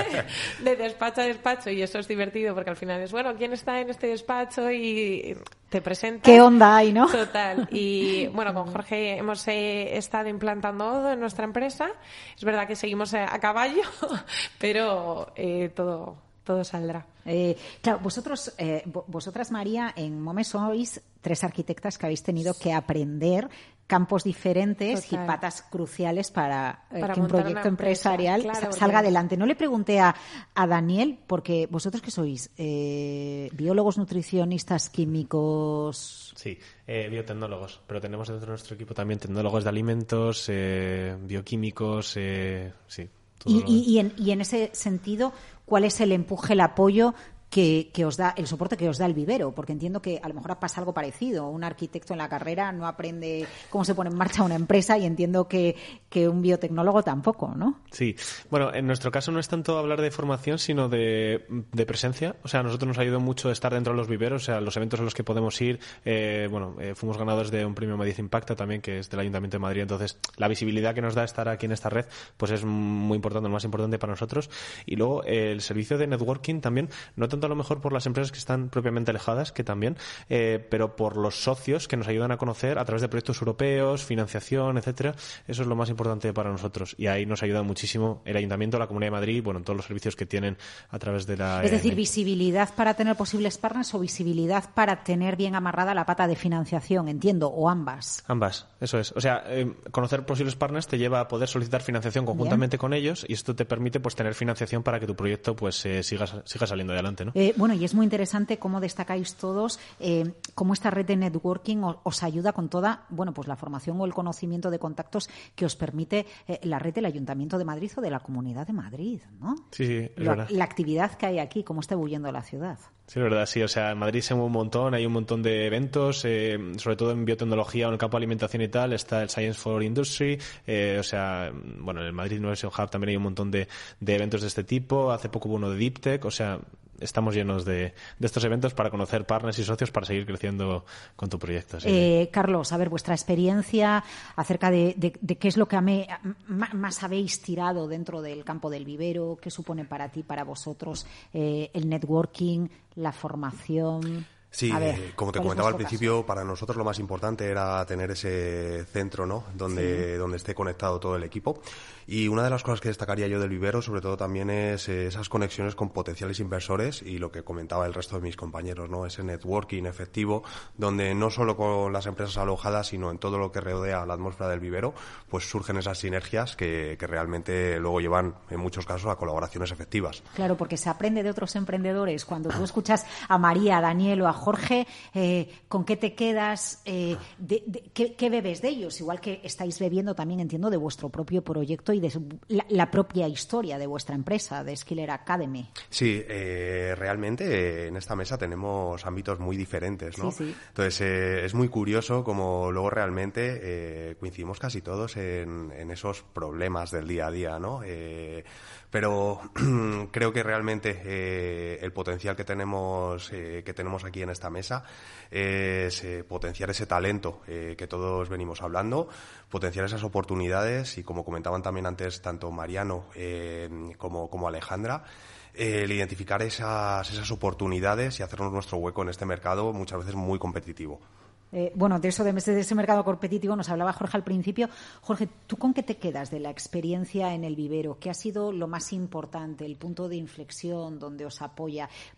de despacho a despacho, y eso es divertido, porque al final es, bueno, ¿quién está en este despacho? Y te presentas. ¿Qué onda hay, no? Total. Y bueno, con Jorge hemos estado implantando Odoo en nuestra empresa. Es verdad que seguimos a caballo, pero todo saldrá. Claro, vosotras, María, en MOME sois 3 arquitectas que habéis tenido que aprender campos diferentes y patas cruciales para que un proyecto empresarial salga adelante. No le pregunté a Daniel, porque vosotros que sois biólogos, nutricionistas, químicos... Sí, biotecnólogos, pero tenemos dentro de nuestro equipo también tecnólogos de alimentos, bioquímicos, sí. Y en ese sentido, ¿cuál es el empuje, el apoyo que os da, el soporte que os da el vivero? Porque entiendo que a lo mejor pasa algo parecido. Un arquitecto en la carrera no aprende cómo se pone en marcha una empresa, y entiendo que un biotecnólogo tampoco, ¿no? Sí. Bueno, en nuestro caso no es tanto hablar de formación, sino de presencia. O sea, a nosotros nos ha ayudado mucho estar dentro de los viveros, o sea, los eventos a los que podemos ir. Fuimos ganadores de un premio Madrid Impacta también, que es del Ayuntamiento de Madrid. Entonces, la visibilidad que nos da estar aquí en esta red, pues es muy importante, lo más importante para nosotros. Y luego, el servicio de networking también, no tanto a lo mejor por las empresas que están propiamente alejadas, que también, pero por los socios que nos ayudan a conocer a través de proyectos europeos, financiación, etcétera. Eso es lo más importante para nosotros, y ahí nos ayuda muchísimo el Ayuntamiento, la Comunidad de Madrid, bueno, en todos los servicios que tienen a través de la... Es decir, visibilidad para tener posibles partners o visibilidad para tener bien amarrada la pata de financiación, entiendo, o ambas. Ambas, eso es. O sea, conocer posibles partners te lleva a poder solicitar financiación conjuntamente con ellos, y esto te permite pues tener financiación para que tu proyecto pues siga saliendo adelante, ¿no? Bueno, y es muy interesante cómo destacáis todos, cómo esta red de networking os ayuda con toda, pues la formación o el conocimiento de contactos que os permite la red del Ayuntamiento de Madrid o de la Comunidad de Madrid, ¿no? Sí, es verdad. La actividad que hay aquí, cómo está ebulliendo la ciudad. Sí, es verdad, sí. O sea, en Madrid se mueve un montón, hay un montón de eventos, sobre todo en biotecnología o en el campo de alimentación y tal, está el Science for Industry, en el Madrid Innovation Hub también hay un montón de eventos de este tipo. Hace poco hubo uno de Deep Tech, o sea, estamos llenos de estos eventos para conocer partners y socios para seguir creciendo con tu proyecto. Sí. Carlos, a ver, vuestra experiencia acerca de qué es lo que más habéis tirado dentro del campo del vivero, qué supone para ti, para vosotros, el networking, la formación. Sí, como te comentaba al principio, para nosotros lo más importante era tener ese centro, ¿no? Donde esté conectado todo el equipo. Y una de las cosas que destacaría yo del vivero, sobre todo también, es esas conexiones con potenciales inversores, y lo que comentaba el resto de mis compañeros, ¿no? Ese networking efectivo, donde no solo con las empresas alojadas, sino en todo lo que rodea la atmósfera del vivero, pues surgen esas sinergias que realmente luego llevan, en muchos casos, a colaboraciones efectivas. Claro, porque se aprende de otros emprendedores. Cuando tú escuchas a María, a Daniel o a Jorge, ¿con qué te quedas? ¿Qué bebes de ellos? Igual que estáis bebiendo también, entiendo, de vuestro propio proyecto y de la propia historia de vuestra empresa, de Skiller Academy. Sí, realmente en esta mesa tenemos ámbitos muy diferentes, ¿no? Sí. Entonces, es muy curioso como luego realmente coincidimos casi todos en esos problemas del día a día, ¿no? Pero creo que realmente el potencial que tenemos aquí en esta mesa es potenciar ese talento que todos venimos hablando, potenciar esas oportunidades, y como comentaban también antes tanto Mariano como Alejandra, el identificar esas oportunidades y hacernos nuestro hueco en este mercado muchas veces muy competitivo. De ese mercado competitivo nos hablaba Jorge al principio. Jorge, ¿tú con qué te quedas de la experiencia en el vivero? ¿Qué ha sido lo más importante, el punto de inflexión donde os apoya?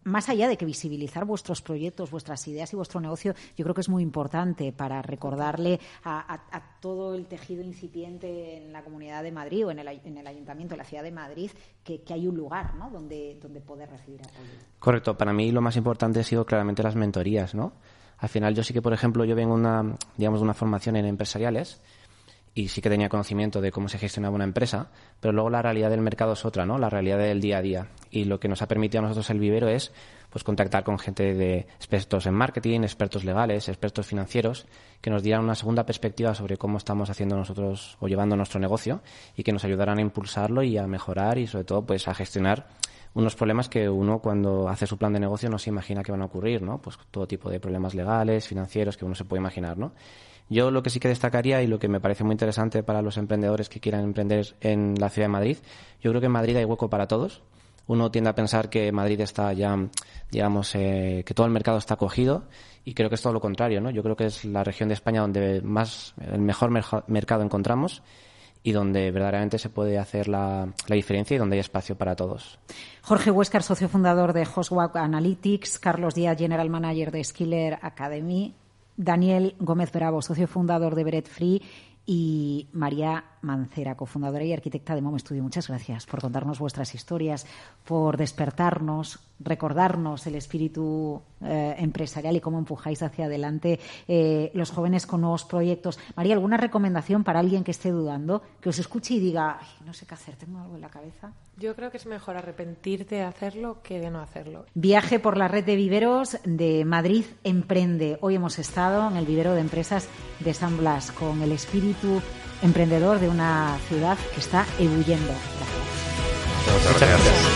más allá de que visibilizar vuestros proyectos, vuestras ideas y vuestro negocio, yo creo que es muy importante para recordarle a todo el tejido incipiente en la Comunidad de Madrid o en el Ayuntamiento de la Ciudad de Madrid que hay un lugar, ¿no?, donde poder recibir apoyo. Correcto. Para mí lo más importante ha sido claramente las mentorías, ¿no? Al final yo sí que, por ejemplo, yo vengo de una formación en empresariales y sí que tenía conocimiento de cómo se gestionaba una empresa, pero luego la realidad del mercado es otra, ¿no? La realidad del día a día. Y lo que nos ha permitido a nosotros el vivero es pues contactar con gente de expertos en marketing, expertos legales, expertos financieros, que nos dieran una segunda perspectiva sobre cómo estamos haciendo nosotros o llevando nuestro negocio y que nos ayudaran a impulsarlo y a mejorar y sobre todo pues a gestionar unos problemas que uno cuando hace su plan de negocio no se imagina que van a ocurrir, ¿no? Pues todo tipo de problemas legales, financieros que uno se puede imaginar, ¿no? Yo lo que sí que destacaría y lo que me parece muy interesante para los emprendedores que quieran emprender en la Ciudad de Madrid, yo creo que en Madrid hay hueco para todos. Uno tiende a pensar que Madrid está ya, digamos, que todo el mercado está cogido y creo que es todo lo contrario, ¿no? Yo creo que es la región de España donde el mejor mercado encontramos y donde verdaderamente se puede hacer la diferencia y donde hay espacio para todos. Jorge Huéscar, socio fundador de HostWalk Analytics, Carlos Díaz, General Manager de Skiller Academy, Daniel Gómez Bravo, socio fundador de Beret Free, y María Mancera, cofundadora y arquitecta de Mom Studio. Muchas gracias por contarnos vuestras historias, por despertarnos, recordarnos el espíritu empresarial y cómo empujáis hacia adelante los jóvenes con nuevos proyectos. María, ¿alguna recomendación para alguien que esté dudando, que os escuche y diga, ay, no sé qué hacer, tengo algo en la cabeza? Yo creo que es mejor arrepentirte de hacerlo que de no hacerlo. Viaje por la red de viveros de Madrid Emprende. Hoy hemos estado en el vivero de empresas de San Blas con el espíritu emprendedor de una ciudad que está ebulliendo. Gracias. Muchas gracias.